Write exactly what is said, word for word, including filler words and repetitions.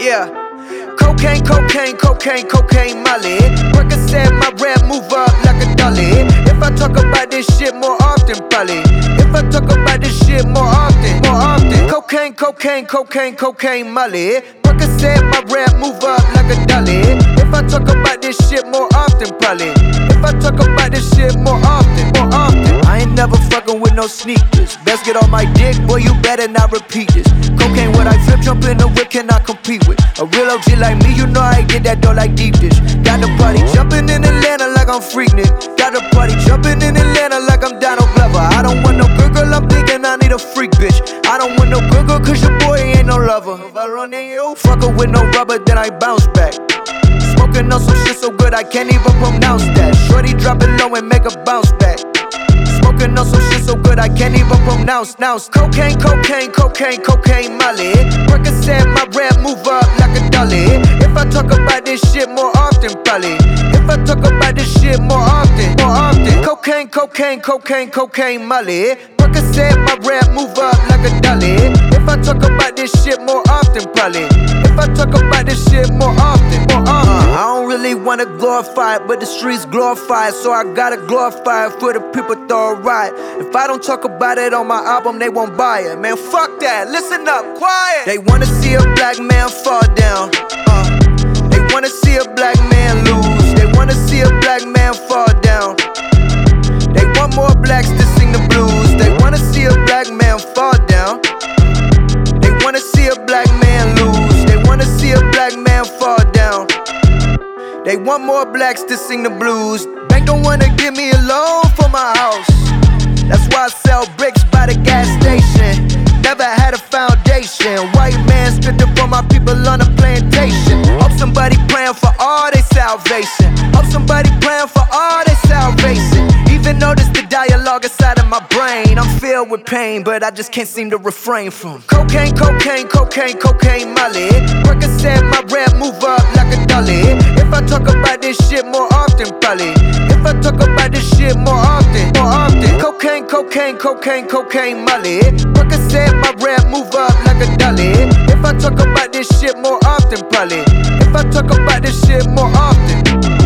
Yeah. Cocaine, cocaine, cocaine, cocaine, Molly. Percocet, my rap move up like a dolly. If I talk about this shit more often, probably. If I talk about this shit more often, more often. Cocaine, cocaine, cocaine, cocaine, Molly. Percocet, my rap move up like a dolly. If I talk about this shit more often, probably. If I talk about this shit more often, more often. I ain't never fucking with no sneakers. Best get on my dick, boy, you better not repeat this. Cocaine, what I flip, jump in the whip, cannot compete with. A real O G like me, you know I get that dough like deep dish. Got the party jumping in Atlanta like I'm Freaknik. Got the party jumping in Atlanta like I'm Donald Glover. I don't want no good girl, I'm thinking I need a freak bitch. I don't want no good girl, cause your boy ain't no lover. If I run in you, fuck her with no rubber, then I bounce back. Smoking on some shit so good I can't even pronounce that. Shorty drop it low and make a bounce back. Smoking on some shit so good I can't even pronounce. Now cocaine, cocaine, cocaine, cocaine, Molly. Percocet, my rap move up like a dolly. If I talk about this shit more often, probably. If I talk about this shit more often, more often. Cocaine, cocaine, cocaine, cocaine, Molly. Percocet, my rap move up like a dolly. If I talk about this shit more often, probably. If I talk about this shit more often, more often. Uh, I don't really wanna glorify it, but the streets glorify it, so I gotta glorify it for the people throw it right. If I don't talk about it on my album, they won't buy it. Man, fuck that, listen up, quiet. They wanna see a black man fall down. Uh, they wanna see a black man lose. They wanna see a black man fall down. They want more blacks to sing the blues. They wanna see a black man fall down. They wanna see a black man lose. They wanna see a black man fall down. They want more blacks to sing the blues. Bank don't wanna give me a loan for my house. That's why I sell bricks by the gas station. Never had a foundation. White man stood up for my people on a plantation. Hope somebody praying for all their salvation. Hope somebody praying for all their salvation. Even though this the dialogue inside of my brain, I'm filled with pain, but I just can't seem to refrain from cocaine, cocaine, cocaine, cocaine, Molly. Percocet, my rap move up like a dolly. If I talk about this shit more often, probably. If I talk about this shit more often, more often. Cocaine, cocaine, cocaine, cocaine, Molly. Percocet, my rap move up like a dolly. If I talk about this shit more often, probably. If I talk about this shit more often.